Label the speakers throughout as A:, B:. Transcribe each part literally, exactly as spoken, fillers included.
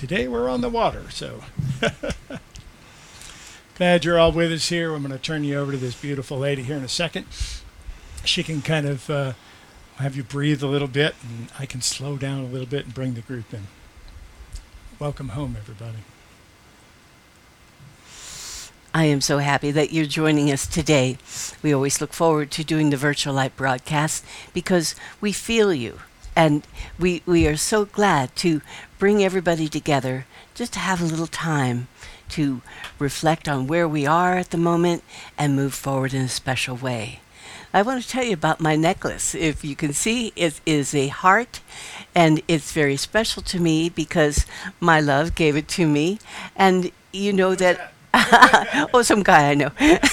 A: today we're on the water, so glad you're all with us here. I'm going to turn you over to this beautiful lady here in a second. She can kind of uh, have you breathe a little bit, and I can slow down a little bit and bring the group in. Welcome home, everybody.
B: I am so happy that you're joining us today. We always look forward to doing the Virtual Light broadcast because we feel you. And we, we are so glad to bring everybody together just to have a little time to reflect on where we are at the moment and move forward in a special way. I want to tell you about my necklace. If you can see, it is a heart, and it's very special to me because my love gave it to me. And you know that... oh, some guy I know.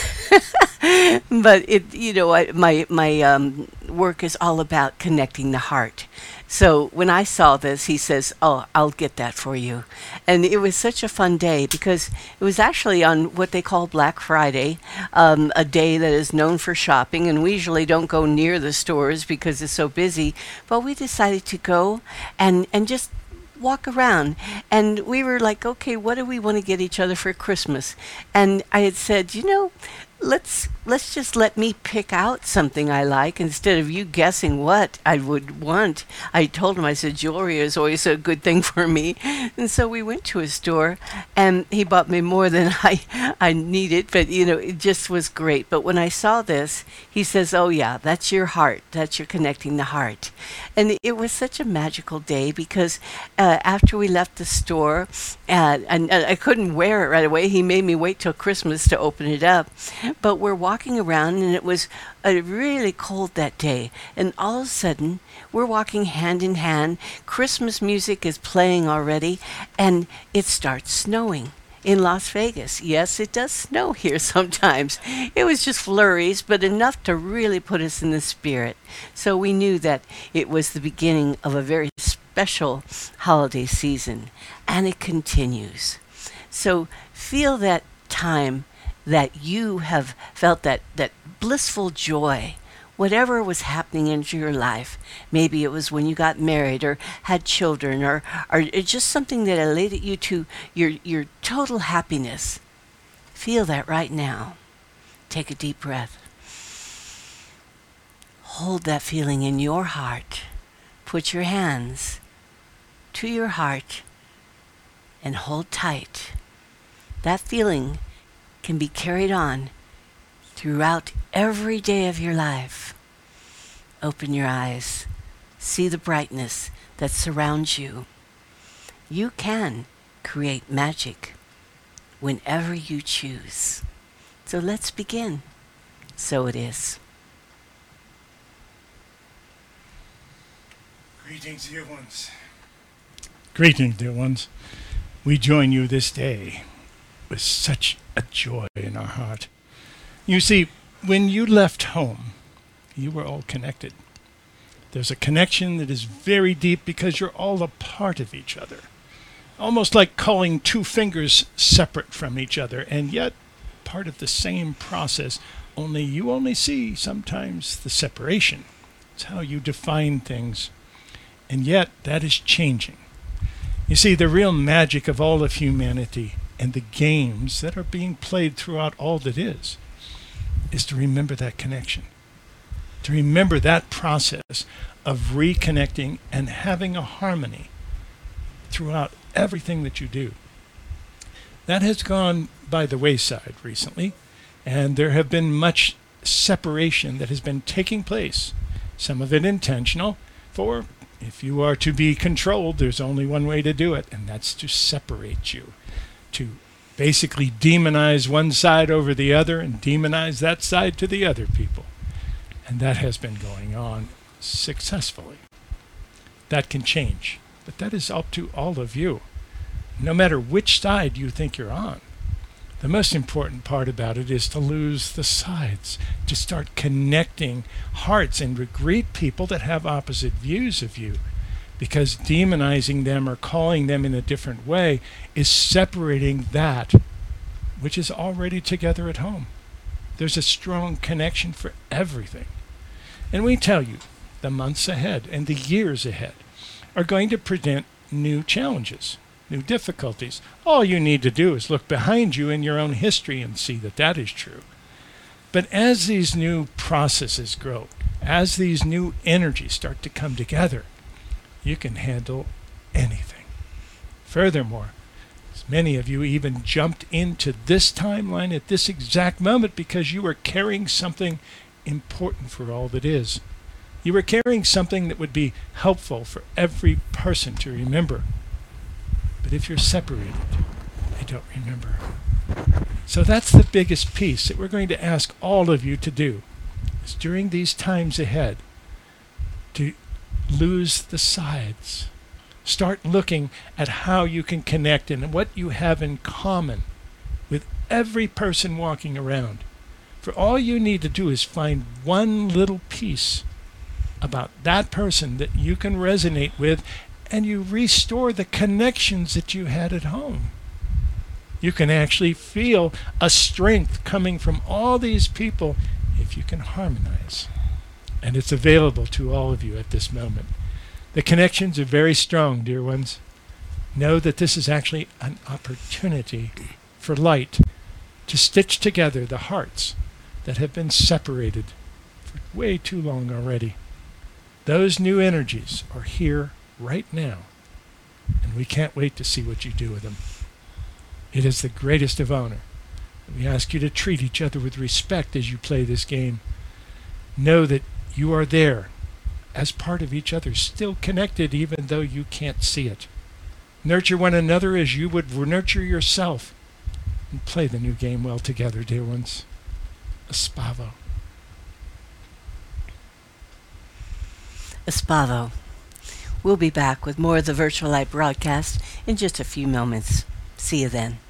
B: But it, you know, I, my my um, work is all about connecting the heart. So when I saw this, he says, "Oh, I'll get that for you," and it was such a fun day because it was actually on what they call Black Friday, um, a day that is known for shopping, and we usually don't go near the stores because it's so busy. But we decided to go and and just walk around, and we were like, okay, what do we want to get each other for Christmas? And I had said, you know, let's let's just let me pick out something I like instead of you guessing what I would want. I told him, I said, jewelry is always a good thing for me. And so we went to a store, and he bought me more than I I needed, but you know, it just was great. But when I saw this, he says, oh yeah, that's your heart, that's your connecting the heart. And it was such a magical day because uh, after we left the store, uh, and, and I couldn't wear it right away. He made me wait till Christmas to open it up. But we're walking around, and it was uh, really cold that day. And all of a sudden, we're walking hand in hand. Christmas music is playing already, and it starts snowing in Las Vegas. Yes, it does snow here sometimes. It was just flurries, but enough to really put us in the spirit. So we knew that it was the beginning of a very special holiday season, and it continues. So feel that time that you have felt that, that blissful joy, whatever was happening in your life. Maybe it was when you got married or had children, or, or it's just something that elated you to your, your total happiness. Feel that right now. Take a deep breath. Hold that feeling in your heart. Put your hands to your heart and hold tight. That feeling can be carried on throughout every day of your life. Open your eyes. See the brightness that surrounds you. You can create magic whenever you choose. So let's begin. So it is.
A: Greetings, dear ones. Greetings, dear ones. We join you this day with such a joy in our heart. You see, when you left home, you were all connected. There's a connection that is very deep because you're all a part of each other. Almost like calling two fingers separate from each other, and yet part of the same process, only you only see sometimes the separation. It's how you define things. And yet that is changing. You see, the real magic of all of humanity and the games that are being played throughout all that is, is to remember that connection. To remember that process of reconnecting and having a harmony throughout everything that you do. That has gone by the wayside recently, and there have been much separation that has been taking place, some of it intentional, for if you are to be controlled, there's only one way to do it, and that's to separate you. To basically demonize one side over the other and demonize that side to the other people. And that has been going on successfully. That can change, but that is up to all of you. No matter which side you think you're on, the most important part about it is to lose the sides, to start connecting hearts and greet people that have opposite views of you. Because demonizing them or calling them in a different way is separating that which is already together at home. There's a strong connection for everything. And we tell you, the months ahead and the years ahead are going to present new challenges. new difficulties. All you need to do is look behind you in your own history and see that that is true. But as these new processes grow, as these new energies start to come together, you can handle anything. Furthermore, many of you even jumped into this timeline at this exact moment because you were carrying something important for all that is. You were carrying something that would be helpful for every person to remember. But if you're separated, they don't remember. So that's the biggest piece that we're going to ask all of you to do, is during these times ahead, to lose the sides. Start looking at how you can connect and what you have in common with every person walking around. For all you need to do is find one little piece about that person that you can resonate with, and you restore the connections that you had at home. You can actually feel a strength coming from all these people if you can harmonize. And it's available to all of you at this moment. The connections are very strong, dear ones. Know that this is actually an opportunity for light to stitch together the hearts that have been separated for way too long already. Those new energies are here right now, and we can't wait to see what you do with them. It is the greatest of honor. We ask you to treat each other with respect as you play this game. Know that you are there as part of each other, still connected even though you can't see it. Nurture one another as you would nurture yourself, and play the new game well together, dear ones. Espavo.
B: Espavo. We'll be back with more of the Virtual Light broadcast in just a few moments. See you then.